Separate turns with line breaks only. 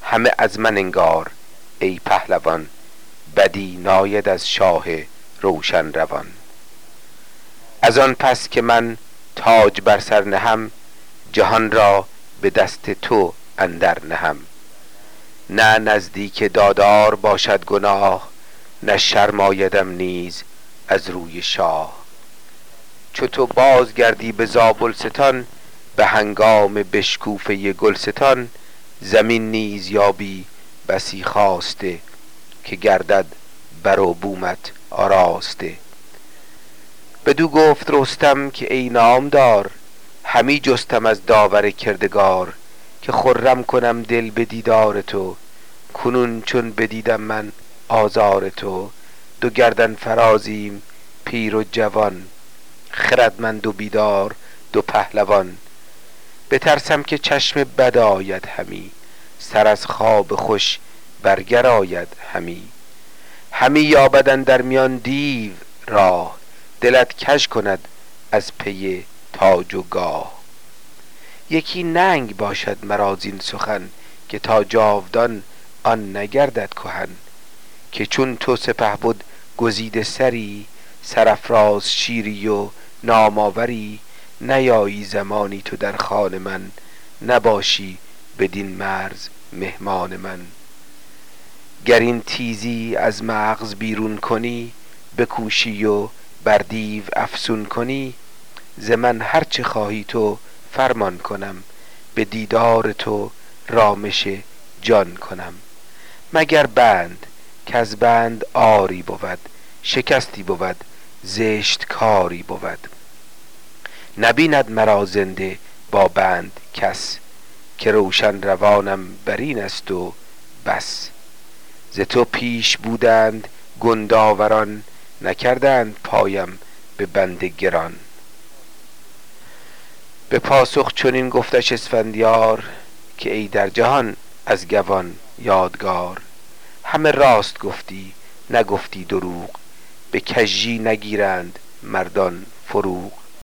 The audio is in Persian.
همه از من انگار ای پهلوان، بدی ناید از شاه روشن روان. از آن پس که من تاج بر سر نهم، جهان را به دست تو اندر نهم. نه نزدیک دادار باشد گناه، نه شرم آیدم نیز از روی شاه. چو تو باز گردی به زابلستان، به هنگام بشکوفه گلستان. زمین نیز یابی بسی خواسته، که گردد بر و بومت آراسته. بدو گفت رستم که ای نامدار، همی جستم از داور کردگار. که خرم کنم دل به دیدار تو، کنون چون بدیدم من آزار تو. دو گردن فرازیم پیر و جوان، خردمند و بیدار دو پهلوان. بترسم که چشم بد آید همی، سر از خواب خوش برگر آید همی. همی یابد اندر میان دیو راه، دلت کژ کند از پی تاج و گاه. یکی ننگ باشد مرا زین سخن، که تا جاودان آن نگردد کهن. که چون تو سپهبد گزیده سری، سرافراز شیری و نام آوری. نیایی زمانی تو در خان من، نباشی بدین مرز مهمان من. گر این تیزی از مغز بیرون کنی، بکوشی و بر دیو افسون کنی. ز من هر چه خواهی تو فرمان کنم، به دیدار تو رامش جان کنم. مگر بند کز بند آری بود، شکستی بود زشت کاری بود. نبیند مرا زنده با بند کس، که روشن روانم برین است و بس. ز تو پیش بودند گنداوران، نکردند پایم به بند گران. به پاسخ چنین گفتش اسفندیار، که ای در جهان از گوان یادگار. همه راست گفتی نگفتی دروغ، به کژی نگیرند مردان فروغ.